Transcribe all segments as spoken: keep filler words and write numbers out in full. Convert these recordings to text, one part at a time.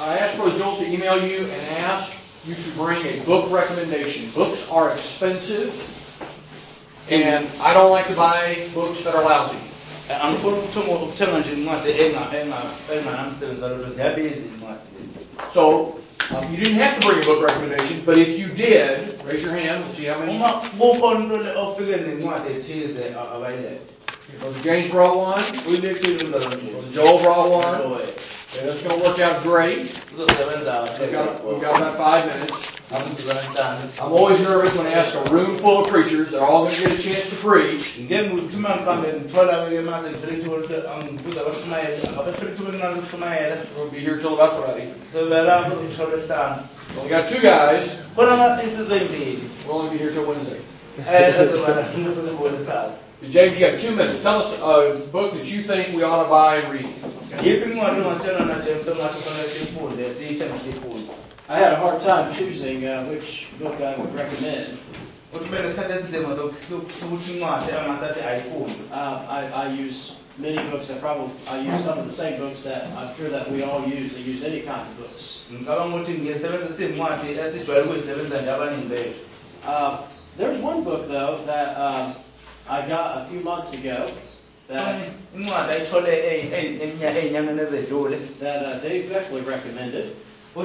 I asked Brother Joel to email you and ask you to bring a book recommendation. Books are expensive, and I don't like to buy books that are lousy. So, um, you didn't have to bring a book recommendation, but if you did, raise your hand. We'll see how many. Brother James brought one. Brother Joel brought one. Okay, that's going to work out great. We've got, we've got about five minutes. I'm, I'm always nervous when I ask a room full of preachers. They're all going to get a chance to preach. We'll be here till about Friday. We got two guys. We'll only be here till Wednesday. James, you got two minutes. Tell us a book that you think we ought to buy and read. I had a hard time choosing uh, which book I would recommend. Uh, I, I use many books that probably, I use some of the same books that I'm sure that we all use. They use any kind of books. Uh, there's one book, though, that um, I got a few months ago that, that uh, Dave Beckley recommended. And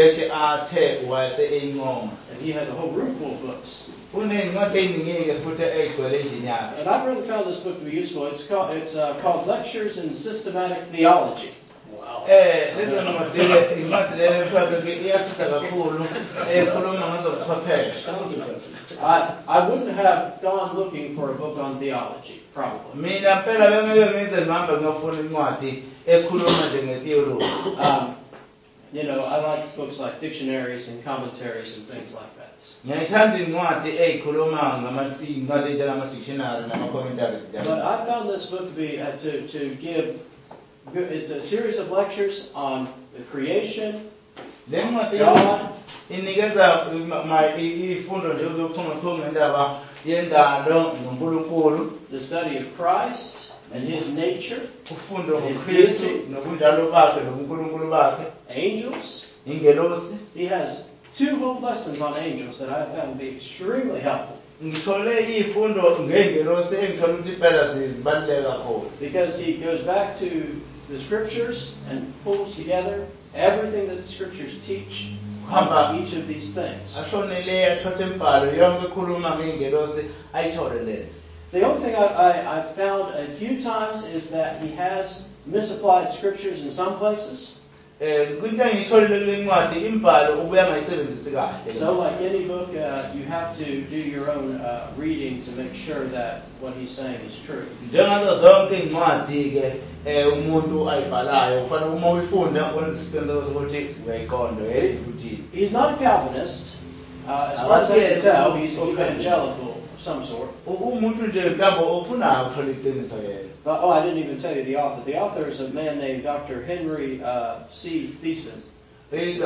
he has a whole room full of books. And I've really found this book to be useful. It's called, it's, uh, called Lectures in Systematic Theology. Wow. Sounds impressive. I, I wouldn't have gone looking for a book on theology, probably. Um, you know, I like books like dictionaries and commentaries and things like that. But I found this book to be, uh, to, to give, it's a series of lectures on the creation, God, the study of Christ and His nature, His deity, angels. He has two whole lessons on angels that I found to be extremely helpful. Because he goes back to the scriptures and pulls together everything that the scriptures teach about each of these things. The only thing I, I, I've found a few times is that he has misapplied scriptures in some places. So like any book, uh, you have to do your own uh, reading to make sure that what he's saying is true. He's not a Calvinist. Uh, as far as I can tell, he's evangelical of some sort. But, oh, I didn't even tell you the author. The author is a man named Doctor Henry uh, C. Thiessen. T H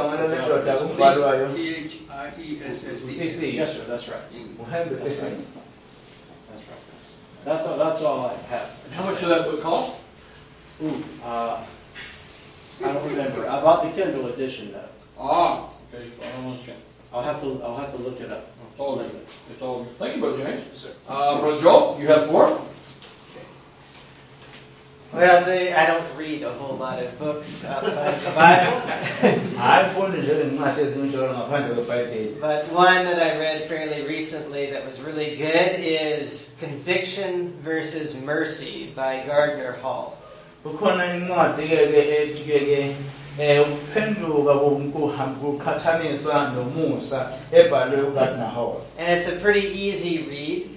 I E S S E N. Yes, sir, that's right. That's right. That's right. That's all, that's all I have. How much did that book cost? Ooh, uh, I don't remember. I bought the Kindle edition, though. Ah, okay. I'll have to. I'll have to look it up. It's all good. It's all good. Thank you, Brother James. Yes, sir. Uh, Brother Joel, you have four. Well, they, I don't read a whole lot of books outside the Bible. But one that I read fairly recently that was really good is Conviction versus Mercy by Gardner Hall. And it's a pretty easy read.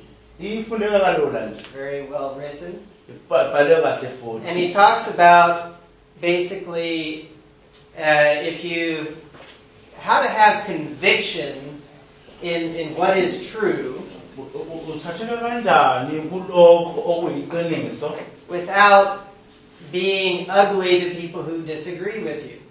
Very well written. And he talks about basically uh, if you how to have conviction in, in what is true without being ugly to people who disagree with you.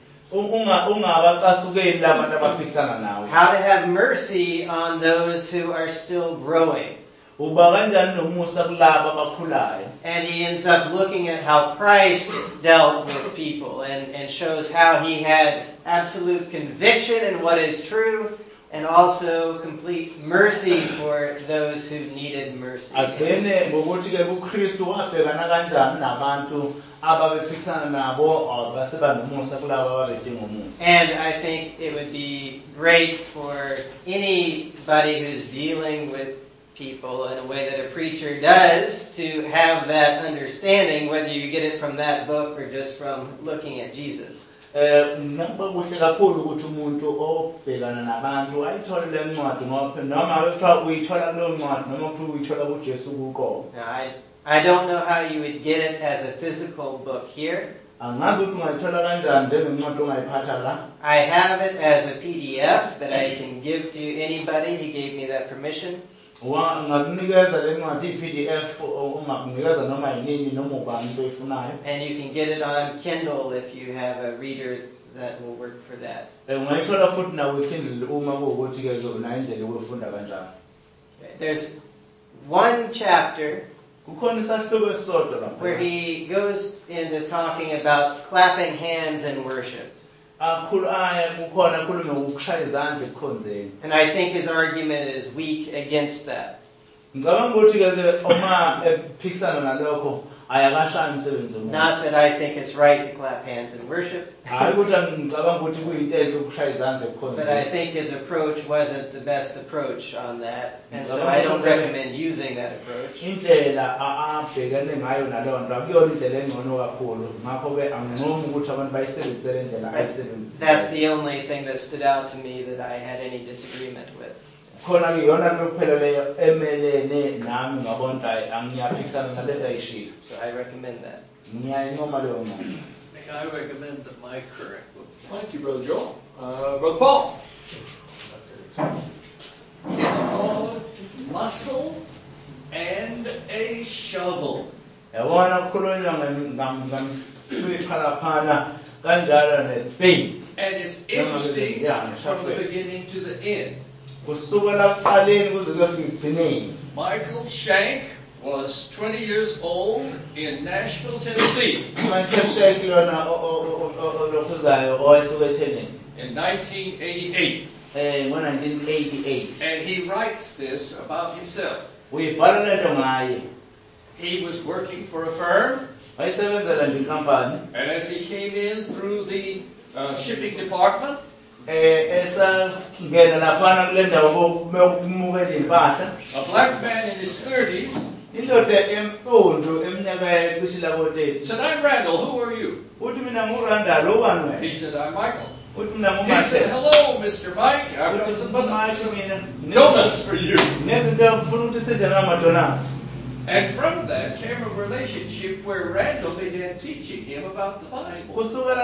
How to have mercy on those who are still growing. And he ends up looking at how Christ dealt with people and, and shows how he had absolute conviction in what is true and also complete mercy for those who needed mercy. And I think it would be great for anybody who's dealing with people in a way that a preacher does to have that understanding, whether you get it from that book or just from looking at Jesus. I, I don't know how you would get it as a physical book here. I have it as a P D F that I can give to anybody. He gave me that permission. And you can get it on Kindle if you have a reader that will work for that. Okay. There's one chapter where he goes into talking about clapping hands in worship. And I think his argument is weak against that. Not that I think it's right to clap hands in worship. But I think his approach wasn't the best approach on that. And so I don't recommend using that approach. That's, that's the only thing that stood out to me that I had any disagreement with. So I recommend that. I recommend the my correct book. Thank you, Brother Joel. Uh, Brother Paul. It's called Muscle and a Shovel. And it's interesting from the beginning to the end. Michael Shank was twenty years old in Nashville, Tennessee. In nineteen eighty-eight. And he writes this about himself. He was working for a firm. And as he came in through the uh, shipping department, a black man in his thirties said, "I'm Randall, who are you?" He said, "I'm Michael." He said, "Hello, Mister Mike. I've got some donuts for you." And from that came a relationship where Randall began teaching him about the Bible.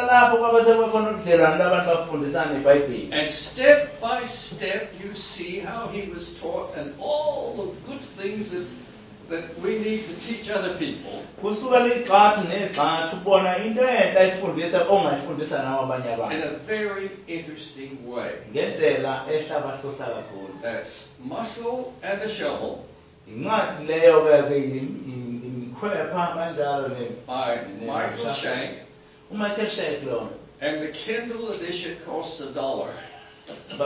And step by step you see how he was taught and all the good things that, that we need to teach other people. In a very interesting way. That's Muscle and a Shovel. By Michael Shank. And the Kindle edition costs a dollar. I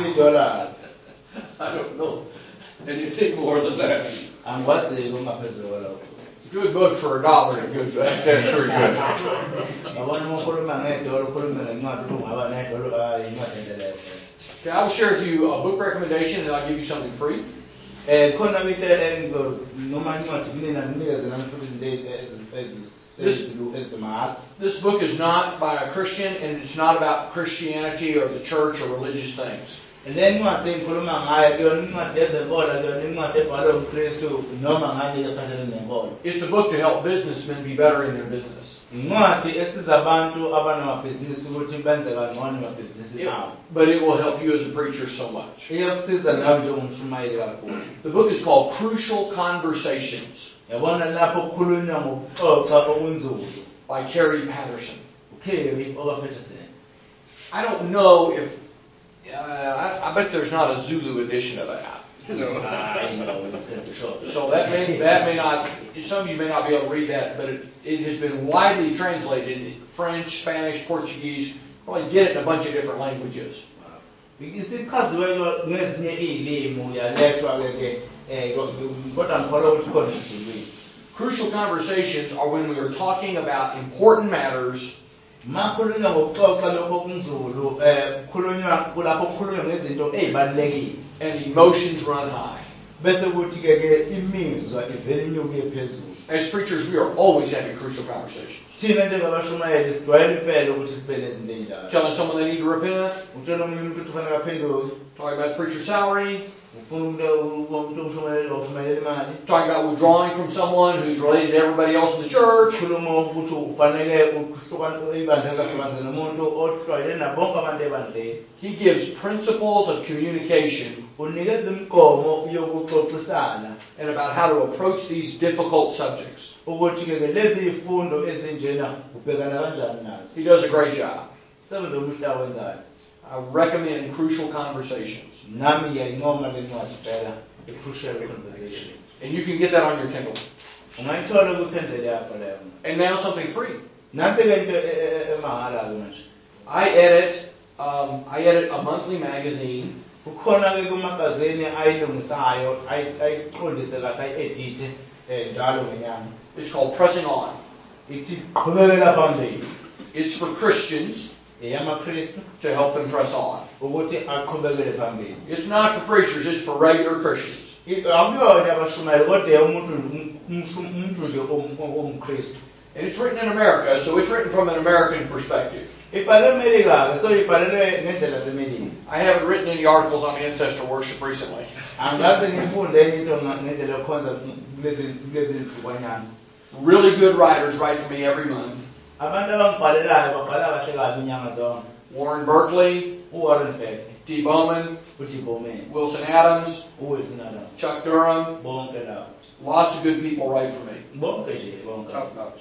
don't know anything more than that. It's a good book for a dollar. Good, that's very good. Okay, I will share with you a book recommendation and I'll give you something free. This, this book is not by a Christian and it's not about Christianity or the church or religious things. It's a book to help businessmen be better in their business. It, but it will help you as a preacher so much. The book is called Crucial Conversations by Kerry Patterson. I don't know if Uh, I, I bet there's not a Zulu edition of that. No. I know it's going to be short. So that may, that may not, some of you may not be able to read that, but it, it has been widely translated in French, Spanish, Portuguese, probably get it in a bunch of different languages. isichaziweyo ngezinye iilimi yalethwa ke eh kodwa ngikholwa ukuthi khona isiZulwini. Crucial conversations are when we are talking about important matters makhulunywa ngokuxoxa lokho kunzulu eh khulunywa kulapho kukhulunywa ngezinto ezibalekile and emotions run high. bese kuthi ke ke imizwa ivela inyuke phezulu. As preachers, we are always having crucial conversations. Thina njengabashumayeli sidwayele impela ukuthi sibe nezinto ezinjalo. Telling someone they need to repent, utshela umuntu ukuthi kufanele aphenduke, talking about the preacher's salary, ufuna umuntu umuntu umshumayeli ofumayela imali, talking about withdrawing from someone who's related to everybody else in the church. khuluma ukuthi ufanele ukuhlukana ibandla lahlukanise nomuntu ohlwayele nabonke abantu ebandleni. He gives principles of communication unikeza imigomo yokuxoxisana and about how to approach these difficult subjects. ukuthi ke lezi ifundo ezinjena ubhekana kanjani nazo. He does a great job. Sebenza umhla wenzayo. I recommend Crucial Conversations. Nami ngiyayincoma le ncwadi phela, a crucial conversation. And you can get that on your Kindle. Ungayithola kuPendle yakho leyo. And now something free. Nanti ke into emahala ke manje. I edit, um, I edit a monthly magazine. Kukhona ke kumagazini ayilungisayo, ayiqondise kahle ayi-edit eh njalo ngenyanga. It's called Pressing On. Ithi qhubekela phambili. It's for Christians eyamaKristu to help them press on. ukuthi aqhubekele phambili. It's not for preachers, it's for regular Christians. Akuyona abashumayeli kodwa umuntu umuntu nje omKristu. And it's written in America, so it's written from an American perspective. Ibhalwe eMelika, so ibhalwe ngendlela zeMelika. I haven't written any articles on ancestor worship recently. Angaze ngifunde into ngendlela yokukhonza lezi lezi zikwanyana. Really good writers write for me every month. Abantu abangibhalelayo babhala kahle kabi inyanga zonke. Warren Berkeley, uWarren Buffett, D. Bowman, uDee Bowman, Wilson Adams, uWilson Adams, Chuck Durham. bonke labo. Lots of good people write for me. Bonke nje bonke. Top notch.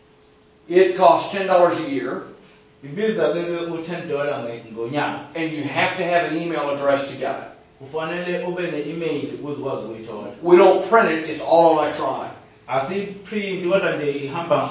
It costs ten dollars a year. Ibiza ke u-ten dollars ngonyaka. And you have to have an email address to get it. Kufanele ube ne-email ukuze ukwazi ukuyithola. We don't print it, it's all electronic. Asiprint kodwa nje ihamba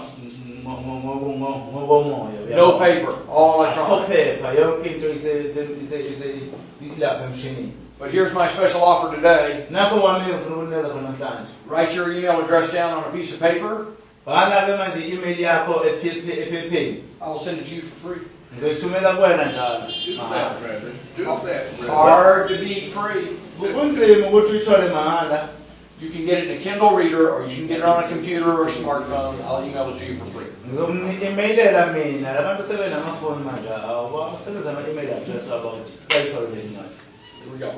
ngokomoya. No paper, all electronic. Paper yonke into ise ise ise ilapha emshinini. But here's my special offer today. Nakho wami ngifuna ukunikeza khona namhlanje. Write your email address down on a piece of paper. Bhala ke manje i-email yakho ephepheni. I will send it to you for free. Ngizoyithumela kuwena njalo. Do that, Brandon. Do that, Brandon. Hard to beat free. Kunzima ukuthi uyithole mahhala. You can get it in a Kindle reader, or you can get it on a computer or a smartphone. I'll email it to you for free. Ngizomemailela mina labantu sebenamafoni manje awasebenzisa ama-email address wabo bayithole le ncwadi. Here we go.